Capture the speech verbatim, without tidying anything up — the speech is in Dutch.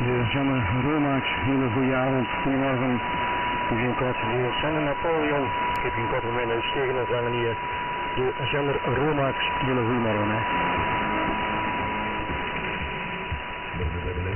De Janne Romaaks, hele goede avond, goedemorgen. Even kort, de Sanne Napoleon, ik heb een kort moment uit tegen ons hangen hier. De Janne Romaaks, hele goedemorgen. Hè.